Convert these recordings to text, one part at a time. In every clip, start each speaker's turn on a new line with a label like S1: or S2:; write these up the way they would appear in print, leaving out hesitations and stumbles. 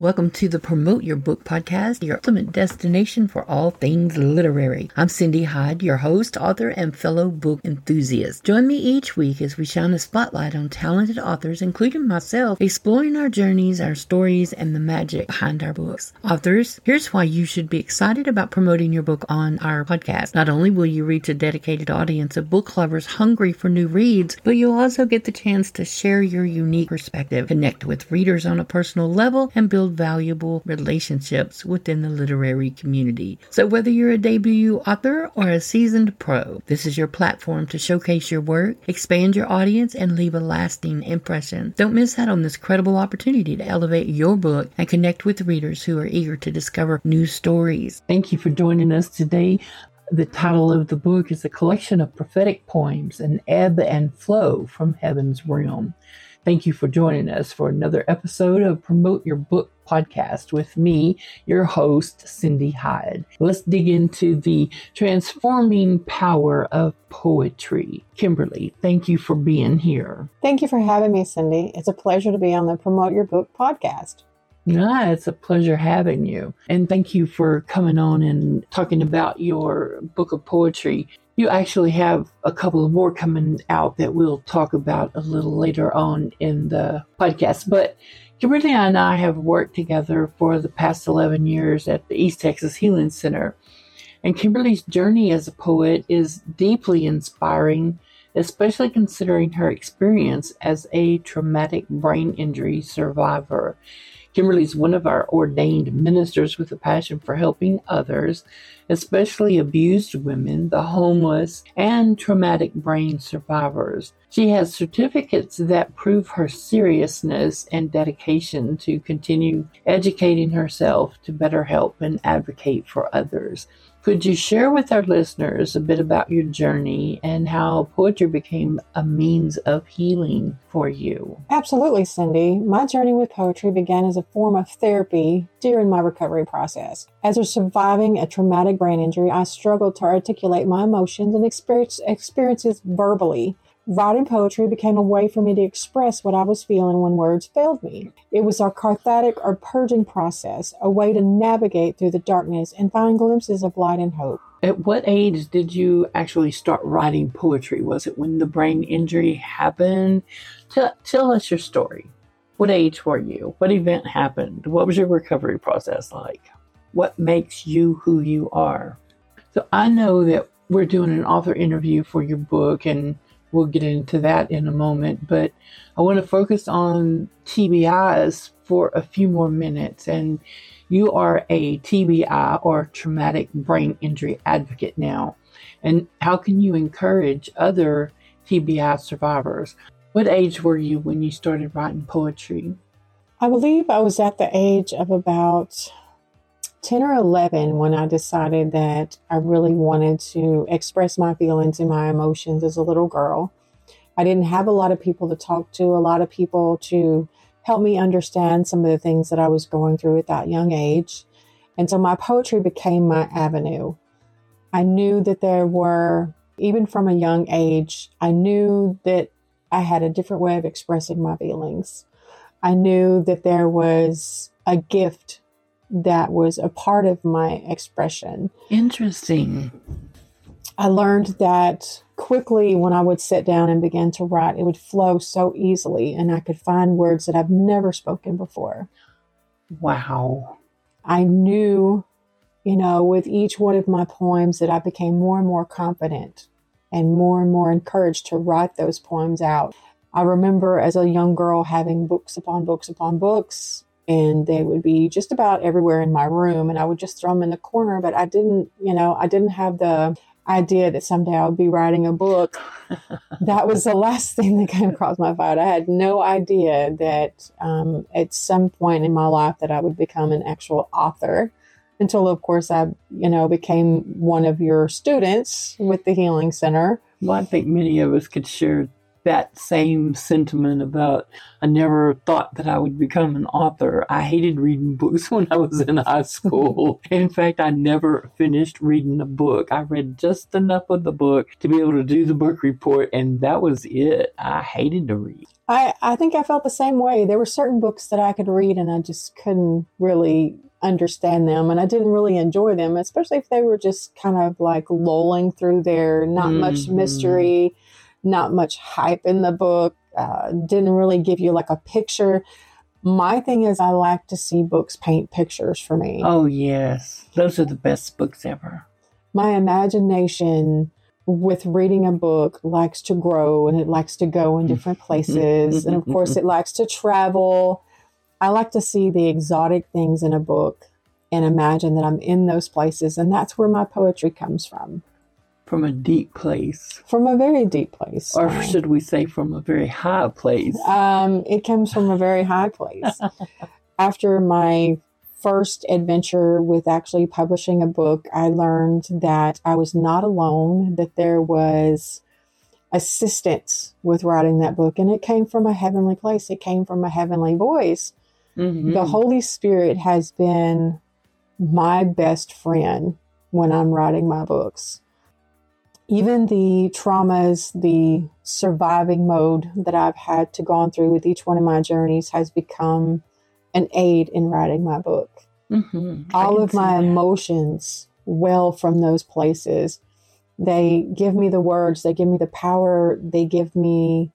S1: Welcome to the Promote Your Book podcast, your ultimate destination for all things literary. I'm Cindy Hyde, your host, author, and fellow book enthusiast. Join me each week as we shine a spotlight on talented authors, including myself, exploring our journeys, our stories, and the magic behind our books. Authors, here's why you should be excited about promoting your book on our podcast. Not only will you reach a dedicated audience of book lovers hungry for new reads, but you'll also get the chance to share your unique perspective, connect with readers on a personal level, and build valuable relationships within the literary community. So whether you're a debut author or a seasoned pro, this is your platform to showcase your work, expand your audience, and leave a lasting impression. Don't miss out on this credible opportunity to elevate your book and connect with readers who are eager to discover new stories. Thank you for joining us today. The title of the book is A Collection of Prophetic Poems, An Ebb and Flow from Heaven's Realm. Thank you for joining us for another episode of Promote Your Book podcast with me, your host, Cindy Hyde. Let's dig into the transforming power of poetry. Kimberly, thank you for being here.
S2: Thank you for having me, Cindy. It's a pleasure to be on the Promote Your Book podcast.
S1: It's a pleasure having you. And thank you for coming on and talking about your book of poetry. You actually have a couple of more coming out that we'll talk about a little later on in the podcast. But Kimberly and I have worked together for the past 11 years at the East Texas Healing Center. And Kimberly's journey as a poet is deeply inspiring, especially considering her experience as a traumatic brain injury survivor. Kimberly's one of our ordained ministers with a passion for helping others, especially abused women, the homeless, and traumatic brain survivors. She has certificates that prove her seriousness and dedication to continue educating herself to better help and advocate for others. Could you share with our listeners a bit about your journey and how poetry became a means of healing for you?
S2: Absolutely, Cindy. My journey with poetry began as a form of therapy during my recovery process. As a surviving a traumatic brain injury, I struggled to articulate my emotions and experiences verbally. Writing poetry became a way for me to express what I was feeling when words failed me. It was a cathartic or purging process, a way to navigate through the darkness and find glimpses of light and hope.
S1: At what age did you actually start writing poetry? Was it when the brain injury happened? Tell us your story. What age were you? What event happened? What was your recovery process like? What makes you who you are? So I know that we're doing an author interview for your book, and we'll get into that in a moment, but I want to focus on TBIs for a few more minutes. And you are a TBI or traumatic brain injury advocate now. And how can you encourage other TBI survivors? What age were you when you started writing poetry?
S2: I believe I was at the age of about 10 or 11 when I decided that I really wanted to express my feelings and my emotions as a little girl. I didn't have a lot of people to talk to, a lot of people to help me understand some of the things that I was going through at that young age. And so my poetry became my avenue. I knew that there were, even from a young age, I knew that I had a different way of expressing my feelings. I knew that there was a gift that was a part of my expression.
S1: Interesting.
S2: I learned that quickly when I would sit down and begin to write, it would flow so easily and I could find words that I've never spoken before.
S1: Wow.
S2: I knew, with each one of my poems that I became more and more confident and more encouraged to write those poems out. I remember as a young girl having books upon books upon books, and they would be just about everywhere in my room, and I would just throw them in the corner. But I didn't have the idea that someday I would be writing a book. That was the last thing that came across my mind. I had no idea that at some point in my life that I would become an actual author, until, of course, I, became one of your students with the Healing Center.
S1: Well, I think many of us could share that same sentiment about I never thought that I would become an author. I hated reading books when I was in high school. In fact, I never finished reading a book. I read just enough of the book to be able to do the book report, and that was it. I hated to read.
S2: I think I felt the same way. There were certain books that I could read and I just couldn't really understand them, and I didn't really enjoy them, especially if they were just kind of like lolling through there, not much mystery, not much hype in the book, didn't really give you like a picture. My thing is, I like to see books paint pictures for me.
S1: Oh, yes. Those are the best books ever.
S2: My imagination with reading a book likes to grow, and it likes to go in different places. And of course, it likes to travel. I like to see the exotic things in a book and imagine that I'm in those places. And that's where my poetry comes from.
S1: From a deep place.
S2: From a very deep place.
S1: Or should we say from a very high place?
S2: It comes from a very high place. After my first adventure with actually publishing a book, I learned that I was not alone, that there was assistance with writing that book. And it came from a heavenly place. It came from a heavenly voice. Mm-hmm. The Holy Spirit has been my best friend when I'm writing my books. Even the traumas, the surviving mode that I've had to go through with each one of my journeys has become an aid in writing my book. Mm-hmm. All of my emotions well from those places. They give me the words, they give me the power, they give me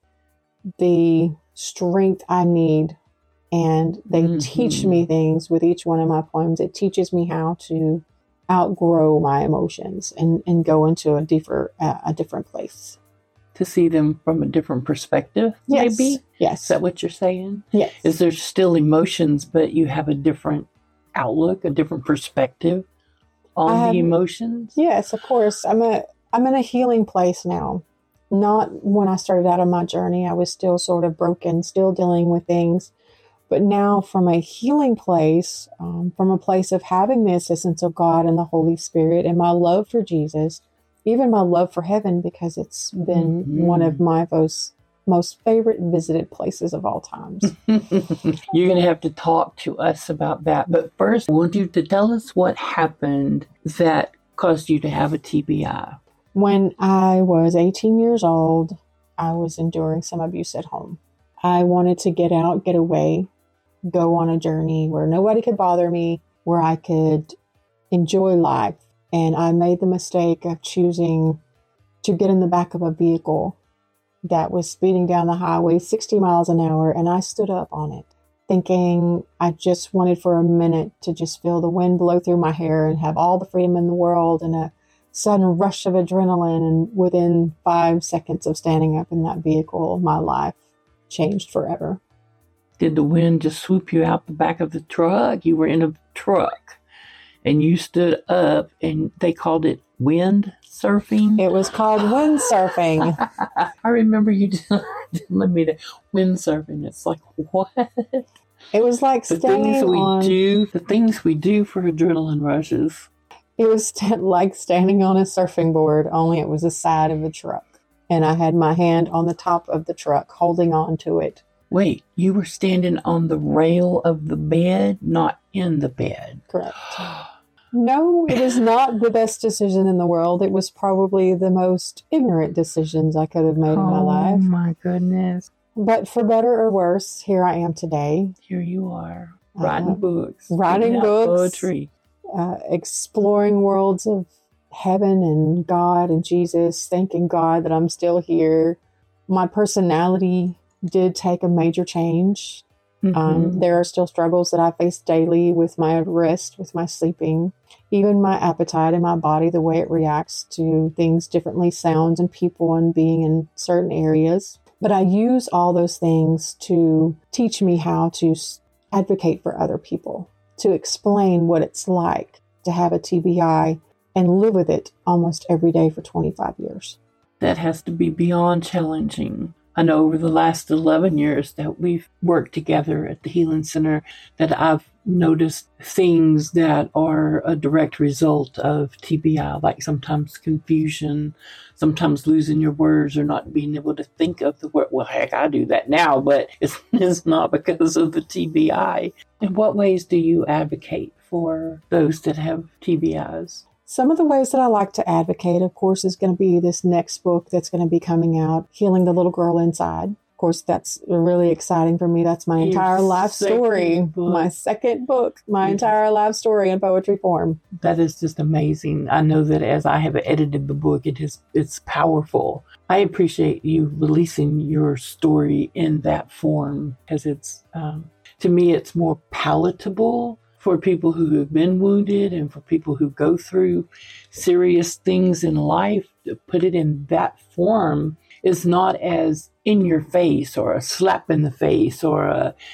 S2: the strength I need, and they teach me things with each one of my poems. It teaches me how to outgrow my emotions and go into a different place.
S1: To see them from a different perspective,
S2: yes.
S1: Maybe?
S2: Yes.
S1: Is that what you're saying?
S2: Yes.
S1: Is there still emotions, but you have a different outlook, a different perspective on the emotions?
S2: Yes, of course. I'm in a healing place now. Not when I started out on my journey. I was still sort of broken, still dealing with things. But now from a healing place, from a place of having the assistance of God and the Holy Spirit and my love for Jesus, even my love for heaven, because it's been one of my most favorite visited places of all times.
S1: You're going to have to talk to us about that. But first, I want you to tell us what happened that caused you to have a TBI.
S2: When I was 18 years old, I was enduring some abuse at home. I wanted to get out, get away, go on a journey where nobody could bother me, where I could enjoy life. And I made the mistake of choosing to get in the back of a vehicle that was speeding down the highway 60 miles an hour. And I stood up on it thinking I just wanted for a minute to just feel the wind blow through my hair and have all the freedom in the world and a sudden rush of adrenaline. And within 5 seconds of standing up in that vehicle, my life changed forever.
S1: Did the wind just swoop you out the back of the truck? You were in a truck and you stood up, and they called it wind surfing.
S2: It was called wind surfing.
S1: I remember you telling me that wind surfing. It's like, what?
S2: It was like
S1: the things we do for adrenaline rushes.
S2: It was like standing on a surfing board, only it was the side of the truck. And I had my hand on the top of the truck, holding on to it.
S1: Wait, you were standing on the rail of the bed, not in the bed.
S2: Correct. No, it was not the best decision in the world. It was probably the most ignorant decisions I could have made in my life.
S1: Oh, my goodness.
S2: But for better or worse, here I am today.
S1: Here you are, writing books.
S2: Writing books.
S1: Poetry.
S2: Exploring worlds of heaven and God and Jesus, thanking God that I'm still here. My personality did take a major change. There are still struggles that I face daily with my rest, with my sleeping, even my appetite and my body, the way it reacts to things differently, sounds and people and being in certain areas. But I use all those things to teach me how to advocate for other people, to explain what it's like to have a TBI and live with it almost every day for 25 years.
S1: That has to be beyond challenging. I know over the last 11 years that we've worked together at the Healing Center that I've noticed things that are a direct result of TBI, like sometimes confusion, sometimes losing your words or not being able to think of the word. Well, heck, I do that now, but it's not because of the TBI. In what ways do you advocate for those that have TBIs?
S2: Some of the ways that I like to advocate, of course, is going to be this next book that's going to be coming out, Healing the Little Girl Inside. Of course, that's really exciting for me. That's my entire life story. My second book, my entire life story in poetry form.
S1: That is just amazing. I know that as I have edited the book, it's powerful. I appreciate you releasing your story in that form because it's, to me, it's more palatable for people who have been wounded and for people who go through serious things in life. To put it in that form is not as in your face or a slap in the face or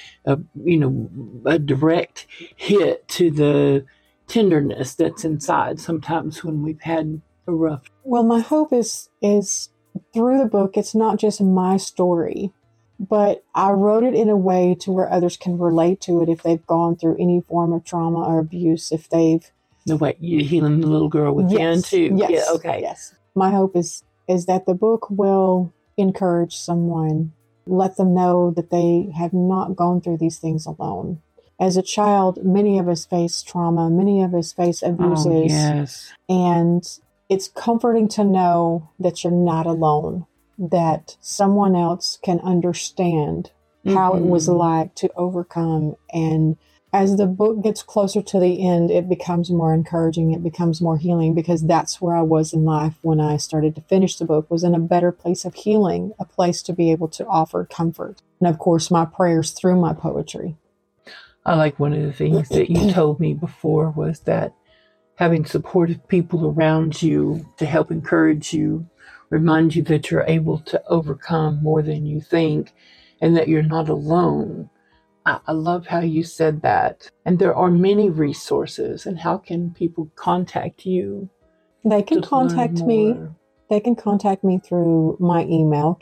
S1: a direct hit to the tenderness that's inside sometimes when we've had a rough.
S2: Well, my hope is through the book, it's not just my story, but I wrote it in a way to where others can relate to it if they've gone through any form of trauma or abuse, if they've...
S1: No, wait, you're healing the little girl within too?
S2: Yes.
S1: Yeah, okay.
S2: Yes. My hope is that the book will encourage someone, let them know that they have not gone through these things alone. As a child, many of us face trauma, many of us face abuses.
S1: Oh, yes.
S2: And it's comforting to know that you're not alone, that someone else can understand how it was like to overcome. And as the book gets closer to the end, it becomes more encouraging. It becomes more healing because that's where I was in life when I started to finish the book, was in a better place of healing, a place to be able to offer comfort. And of course, my prayers through my poetry.
S1: I like one of the things that you told me before was that having supportive people around you to help encourage you, remind you that you're able to overcome more than you think and that you're not alone. I love how you said that. And there are many resources. And how can people contact you?
S2: They can contact me. They can contact me through my email,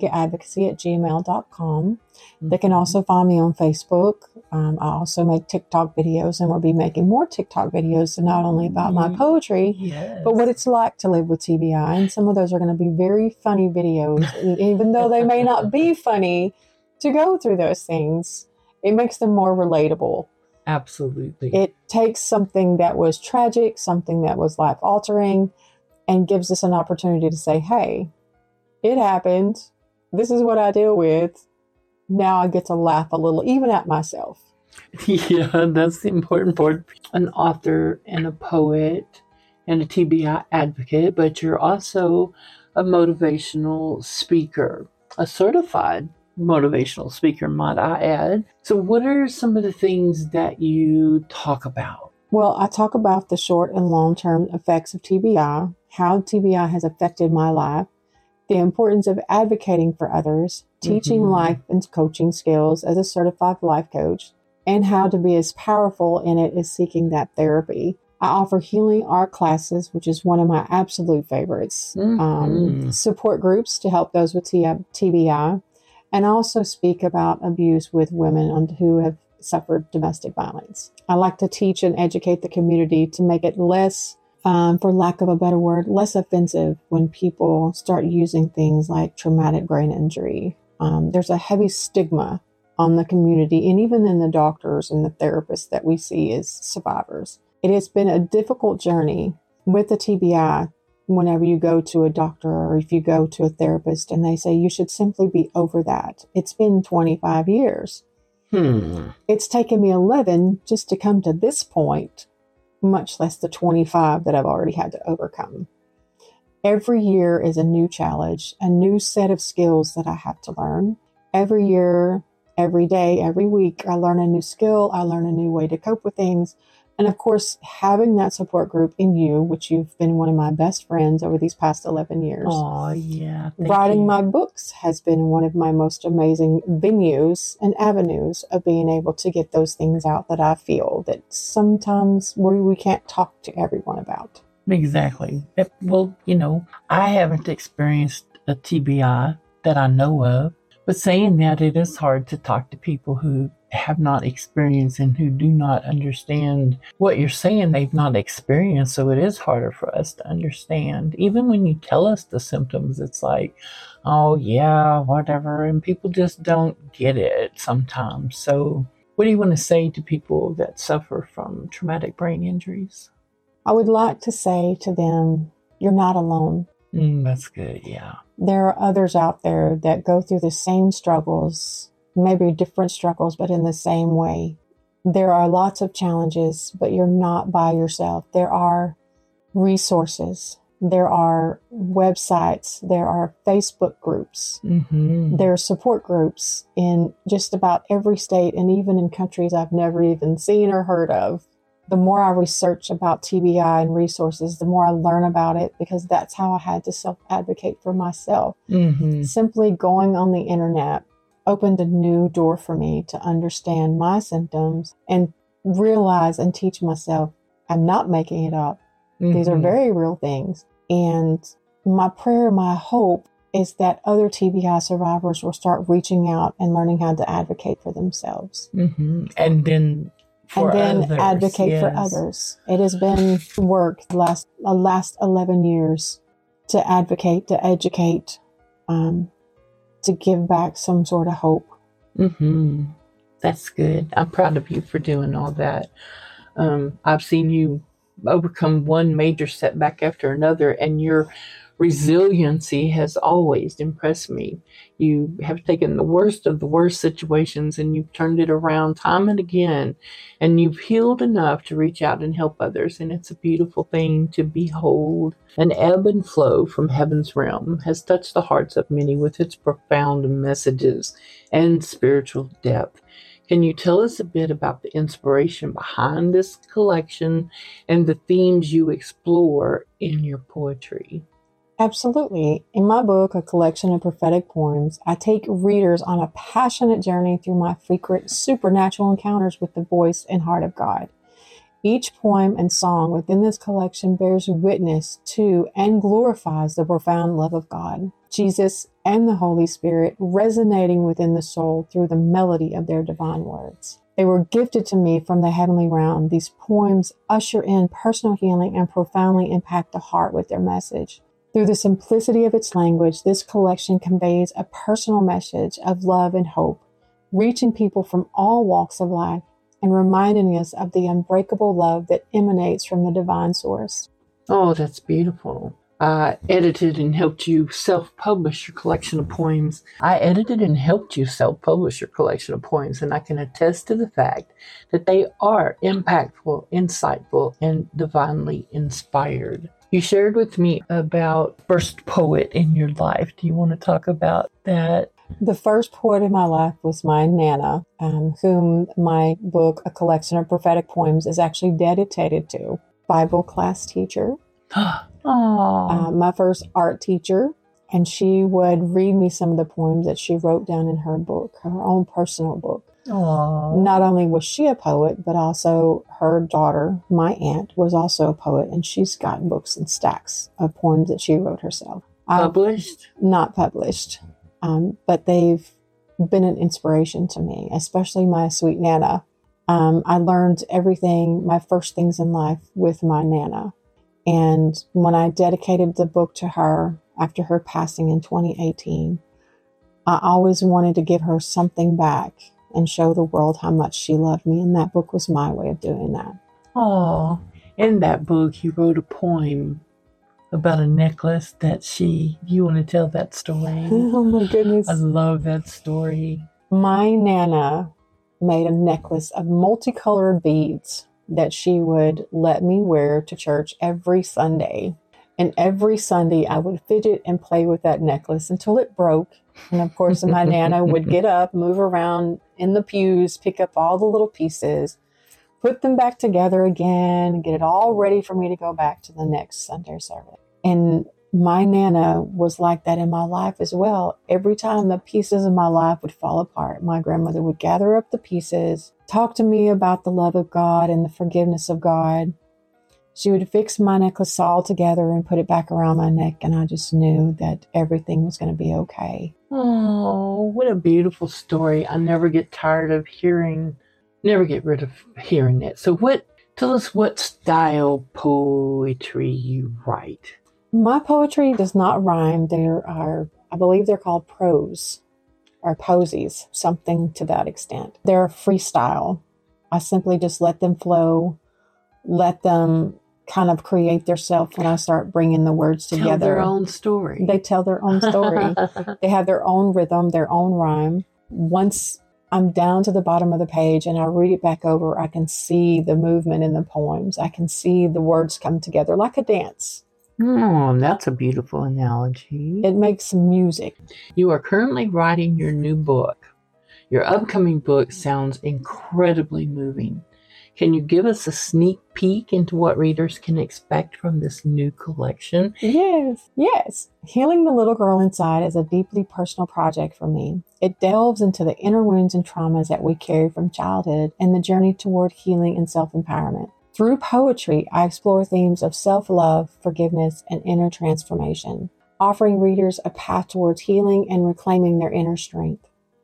S2: kvegaadvocacy@gmail.com. They can also find me on Facebook. I also make TikTok videos, and we'll be making more TikTok videos, so not only about my poetry, but what it's like to live with TBI. And some of those are going to be very funny videos, even though they may not be funny to go through those things. It makes them more relatable.
S1: Absolutely.
S2: It takes something that was tragic, something that was life-altering, and gives us an opportunity to say, hey, it happened. This is what I deal with. Now I get to laugh a little, even at myself.
S1: Yeah, that's the important part. An author and a poet and a TBI advocate, but you're also a motivational speaker, a certified motivational speaker, might I add. So what are some of the things that you talk about?
S2: Well, I talk about the short and long-term effects of TBI, how TBI has affected my life, the importance of advocating for others, teaching life and coaching skills as a certified life coach, and how to be as powerful in it as seeking that therapy. I offer healing art classes, which is one of my absolute favorites, support groups to help those with TBI, and I also speak about abuse with women who have suffered domestic violence. I like to teach and educate the community to make it less, for lack of a better word, less offensive when people start using things like traumatic brain injury. There's a heavy stigma on the community and even in the doctors and the therapists that we see as survivors. It has been a difficult journey with the TBI. Whenever you go to a doctor or if you go to a therapist and they say you should simply be over that. It's been 25 years. It's taken me 11 just to come to this point, much less the 25 that I've already had to overcome. Every year is a new challenge, a new set of skills that I have to learn. Every year, every day, every week, I learn a new skill. I learn a new way to cope with things. And of course, having that support group in you, which you've been one of my best friends over these past 11 years.
S1: Oh, yeah.
S2: Writing my books has been one of my most amazing venues and avenues of being able to get those things out that I feel that sometimes we can't talk to everyone about.
S1: Exactly. Well, I haven't experienced a TBI that I know of, but saying that, it is hard to talk to people who have not experienced and who do not understand what you're saying. They've not experienced, so it is harder for us to understand. Even when you tell us the symptoms, it's like, oh yeah, whatever, and people just don't get it sometimes. So what do you want to say to people that suffer from traumatic brain injuries?
S2: I would like to say to them, you're not alone.
S1: That's good. Yeah.
S2: There are others out there that go through the same struggles, maybe different struggles, but in the same way. There are lots of challenges, but you're not by yourself. There are resources. There are websites. There are Facebook groups. There are support groups in just about every state and even in countries I've never even seen or heard of. The more I research about TBI and resources, the more I learn about it, because that's how I had to self-advocate for myself. Simply going on the internet opened a new door for me to understand my symptoms and realize and teach myself I'm not making it up. These are very real things. And my prayer, my hope is that other TBI survivors will start reaching out and learning how to advocate for themselves.
S1: And then
S2: advocate for others. It has been work the last 11 years to advocate, to educate, to give back some sort of hope.
S1: That's good. I'm proud of you for doing all that. I've seen you overcome one major setback after another, and your resiliency has always impressed me. You have taken the worst of the worst situations and you've turned it around time and again, and you've healed enough to reach out and help others. And it's a beautiful thing to behold. An ebb and flow from heaven's realm has touched the hearts of many with its profound messages and spiritual depth. Can you tell us a bit about the inspiration behind this collection and the themes you explore in your poetry?
S2: Absolutely. In my book, A Collection of Prophetic Poems, I take readers on a passionate journey through my frequent supernatural encounters with the voice and heart of God. Each poem and song within this collection bears witness to and glorifies the profound love of God, Jesus, and the Holy Spirit resonating within the soul through the melody of their divine words. They were gifted to me from the heavenly realm. These poems usher in personal healing and profoundly impact the heart with their message. Through the simplicity of its language, this collection conveys a personal message of love and hope, reaching people from all walks of life and reminding us of the unbreakable love that emanates from the divine source.
S1: Oh, that's beautiful. I edited and helped you self-publish your collection of poems. And I can attest to the fact that they are impactful, insightful, and divinely inspired. You shared with me about first poet in your life. Do you want to talk about that?
S2: The first poet in my life was my Nana, whom my book, A Collection of Prophetic Poems, is actually dedicated to. Bible class teacher. My first art teacher, and she would read me some of the poems that she wrote down in her book, her own personal book.
S1: Aww.
S2: Not only was she a poet, but also her daughter, my aunt, was also a poet, and she's got books and stacks of poems that she wrote herself.
S1: Published?
S2: Not published, but they've been an inspiration to me, especially my sweet Nana. I learned everything, my first things in life, with my Nana. And when I dedicated the book to her after her passing in 2018, I always wanted to give her something back and show the world how much she loved me. And that book was my way of doing that.
S1: Oh, in that book, you wrote a poem about a necklace that you want to tell that story?
S2: Oh my goodness.
S1: I love that story.
S2: My Nana made a necklace of multicolored beads that she would let me wear to church every Sunday. And every Sunday I would fidget and play with that necklace until it broke. And of course, my Nana would get up, move around in the pews, pick up all the little pieces, put them back together again, and get it all ready for me to go back to the next Sunday service. And my Nana was like that in my life as well. Every time the pieces of my life would fall apart, my grandmother would gather up the pieces, talk to me about the love of God and the forgiveness of God. She would fix my necklace all together and put it back around my neck, and I just knew that everything was going to be okay.
S1: Oh, what a beautiful story. I never get rid of hearing it. So tell us what style poetry you write.
S2: My poetry does not rhyme. I believe they're called prose or posies, something to that extent. They're freestyle. I simply just let them flow, let them kind of create their self when I start bringing the words together.
S1: Tell their own story.
S2: They tell their own story. They have their own rhythm, their own rhyme. Once I'm down to the bottom of the page and I read it back over, I can see the movement in the poems. I can see the words come together like a dance.
S1: Oh, that's a beautiful analogy.
S2: It makes music.
S1: You are currently writing your new book. Your upcoming book sounds incredibly moving. Can you give us a sneak peek into what readers can expect from this new collection?
S2: Yes. Healing the Little Girl Inside is a deeply personal project for me. It delves into the inner wounds and traumas that we carry from childhood and the journey toward healing and self-empowerment. Through poetry, I explore themes of self-love, forgiveness, and inner transformation, offering readers a path towards healing and reclaiming their inner strength.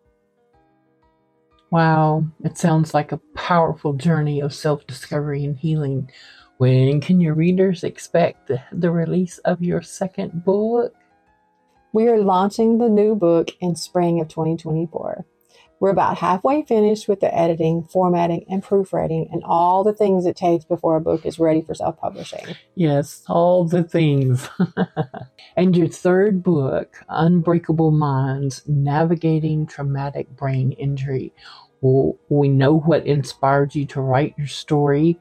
S1: Wow, it sounds like a powerful journey of self-discovery and healing. When can your readers expect the release of your second book?
S2: We are launching the new book in spring of 2024. We're about halfway finished with the editing, formatting, and proofreading, and all the things it takes before a book is ready for self-publishing.
S1: Yes, all the things. And your third book, Unbreakable Minds, Navigating Traumatic Brain Injury. Well, we know what inspired you to write your story,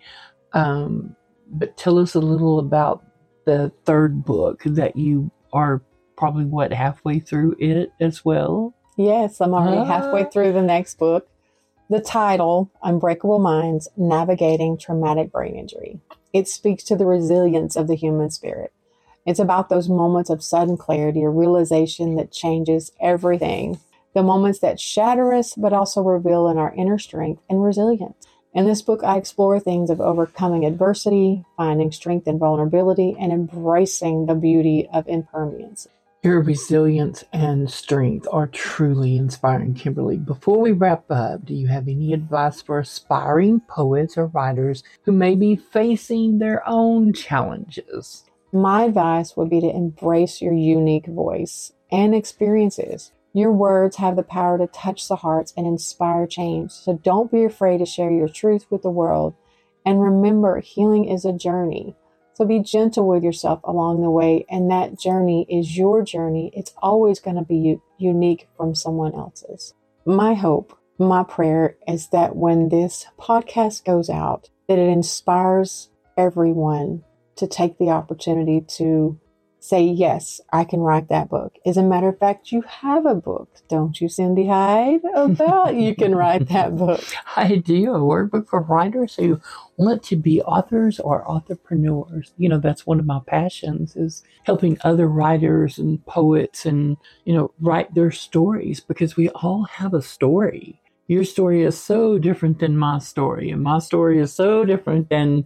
S1: but tell us a little about the third book that you are probably, halfway through it as well?
S2: Yes, I'm already halfway through the next book. The title, Unbreakable Minds, Navigating Traumatic Brain Injury. It speaks to the resilience of the human spirit. It's about those moments of sudden clarity, a realization that changes everything. The moments that shatter us, but also reveal in our inner strength and resilience. In this book, I explore things of overcoming adversity, finding strength in vulnerability, and embracing the beauty of impermanence.
S1: Your resilience and strength are truly inspiring, Kimberly. Before we wrap up, do you have any advice for aspiring poets or writers who may be facing their own challenges?
S2: My advice would be to embrace your unique voice and experiences. Your words have the power to touch the hearts and inspire change. So don't be afraid to share your truth with the world. And remember, healing is a journey. So be gentle with yourself along the way. And that journey is your journey. It's always going to be unique from someone else's. My hope, my prayer is that when this podcast goes out, that it inspires everyone to take the opportunity to say, yes, I can write that book. As a matter of fact, you have a book, don't you, Cindy Hyde? About you can write that book.
S1: I do, a workbook for writers who want to be authors or entrepreneurs. You know, that's one of my passions, is helping other writers and poets and, write their stories, because we all have a story. Your story is so different than my story, and my story is so different than,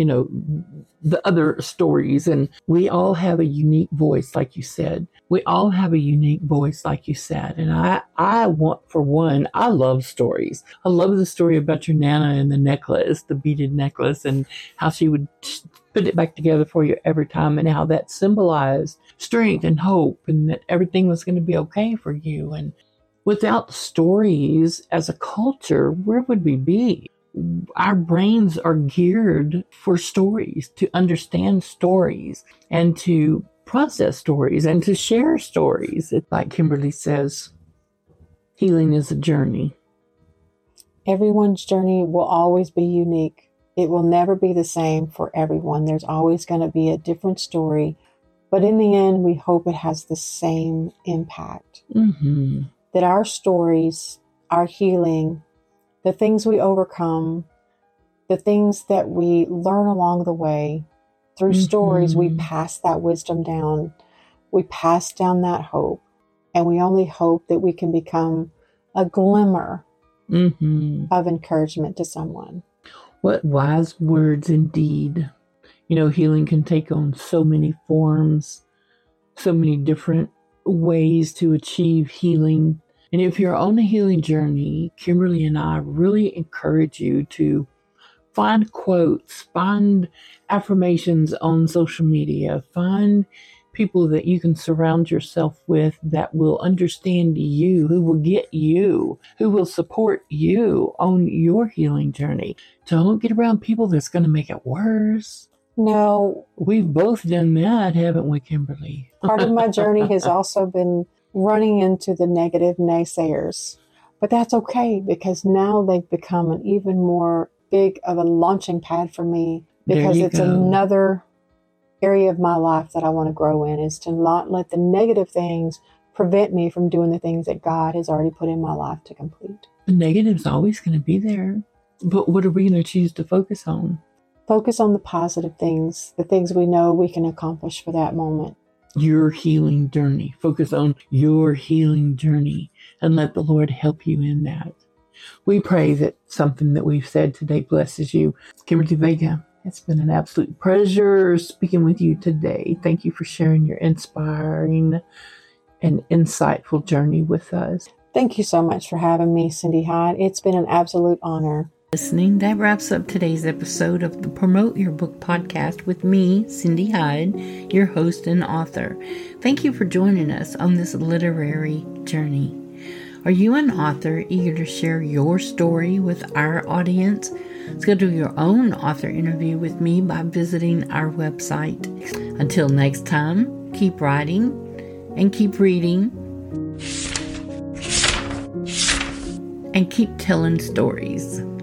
S1: the other stories. And we all have a unique voice, like you said. We all have a unique voice, like you said. And I want, for one, I love stories. I love the story about your Nana and the necklace, the beaded necklace, and how she would put it back together for you every time, and how that symbolized strength and hope, and that everything was going to be okay for you. And without stories as a culture, where would we be? Our brains are geared for stories, to understand stories, and to process stories, and to share stories. It's like Kimberly says, healing is a journey.
S2: Everyone's journey will always be unique. It will never be the same for everyone. There's always going to be a different story. But in the end, we hope it has the same impact.
S1: Mm-hmm.
S2: That our stories, our healing, the things we overcome, the things that we learn along the way, through stories, we pass that wisdom down. We pass down that hope. And we only hope that we can become a glimmer of encouragement to someone.
S1: What wise words indeed. Healing can take on so many forms, so many different ways to achieve healing. And if you're on a healing journey, Kimberly and I really encourage you to find quotes, find affirmations on social media, find people that you can surround yourself with that will understand you, who will get you, who will support you on your healing journey. Don't get around people that's going to make it worse.
S2: No,
S1: We've both done that, haven't we, Kimberly?
S2: part of my journey has also been running into the negative naysayers. But that's okay, because now they've become an even more big of a launching pad for me, because it's another area of my life that I want to grow in, is to not let the negative things prevent me from doing the things that God has already put in my life to complete.
S1: The negative's always going to be there. But what are we going to choose to focus on?
S2: Focus on the positive things, the things we know we can accomplish for that moment.
S1: Your healing journey. Focus on your healing journey and let the Lord help you in that. We pray that something that we've said today blesses you. Kimberly Vega, it's been an absolute pleasure speaking with you today. Thank you for sharing your inspiring and insightful journey with us.
S2: Thank you so much for having me, Cindy Hyde. It's been an absolute honor.
S1: Listening, that wraps up today's episode of the Promote Your Book podcast with me, Cindy Hyde, your host and author. Thank you for joining us on this literary journey. Are you an author eager to share your story with our audience? Schedule your own author interview with me by visiting our website. Until next time, keep writing and keep reading and keep telling stories.